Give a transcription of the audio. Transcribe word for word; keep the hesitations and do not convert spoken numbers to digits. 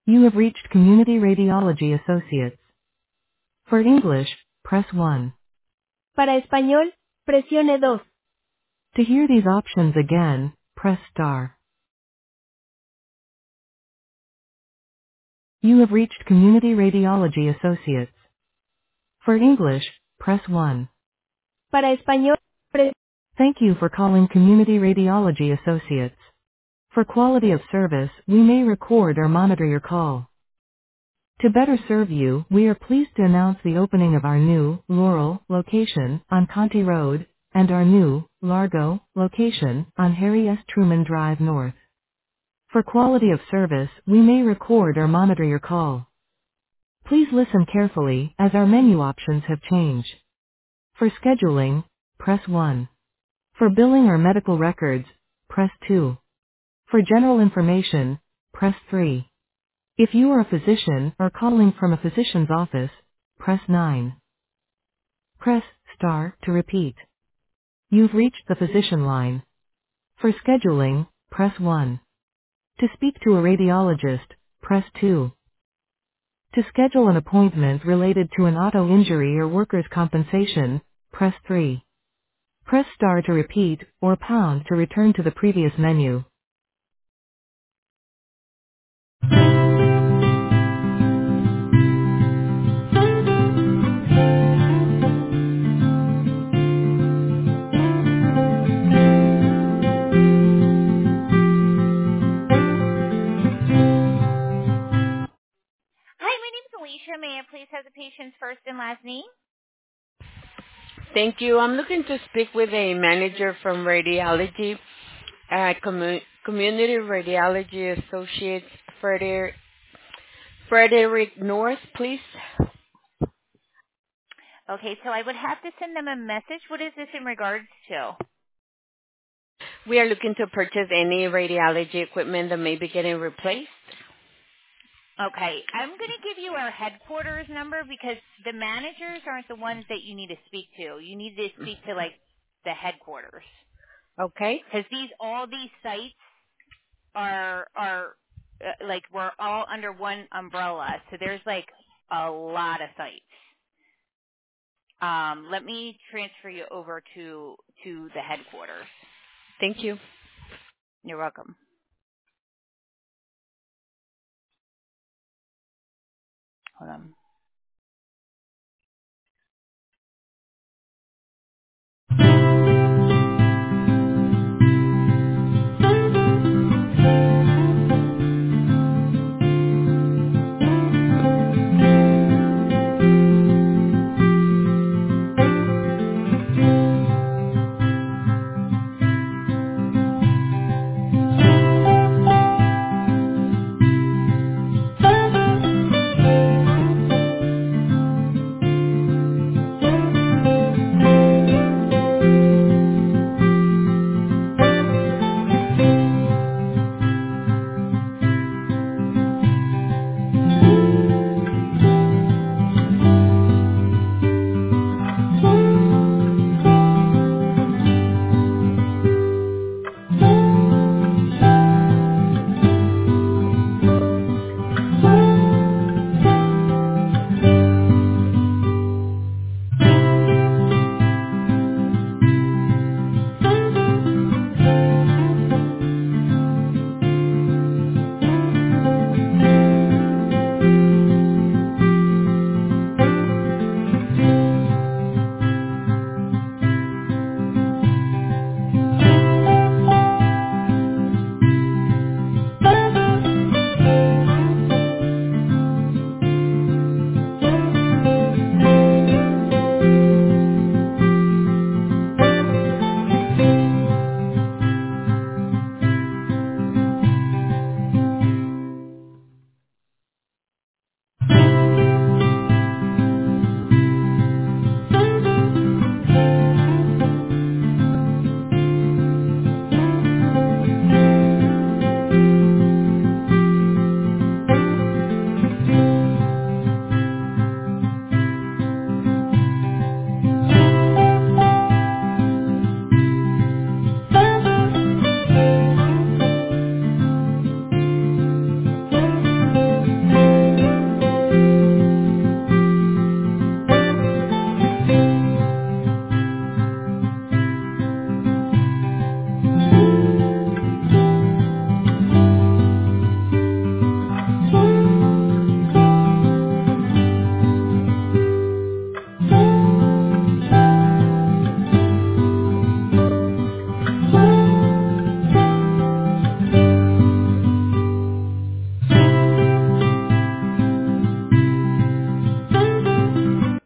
You have reached Community Radiology Associates. For English, press one. Para español, presione dos. To hear these options again, press star. You have reached Community Radiology Associates. For English, press one. Para español, pre- Thank you for calling Community Radiology Associates. For quality of service, we may record or monitor your call. To better serve you, we are pleased to announce the opening of our new, Laurel, location, on Conti Road, and our new, Largo, location, on Harry S. Truman Drive North. For quality of service, we may record or monitor your call. Please listen carefully, as our menu options have changed. For scheduling, press one. For billing or medical records, press two. For general information, press three. If you are a physician or calling from a physician's office, press nine. Press star to repeat. You've reached the physician line. For scheduling, press one. To speak to a radiologist, press two. To schedule an appointment related to an auto injury or workers' compensation, press three. Press star to repeat, or pound to return to the previous menu. Hi, my name is Alicia. May I please have the patient's first and last name? Thank you. I'm looking to speak with a manager from radiology at Commu- Community Radiology Associates, Frederick, Frederick North, please. Okay, so I would have to send them a message. What is this in regards to? We are looking to purchase any radiology equipment that may be getting replaced. Okay, I'm going to give you our headquarters number because the managers aren't the ones that you need to speak to. You need to speak to like the headquarters Okay? because these all these sites are are uh, like we're all under one umbrella. So there's like a lot of sites. Um, let me transfer you over to to the headquarters. Thank you. You're welcome. Hold on.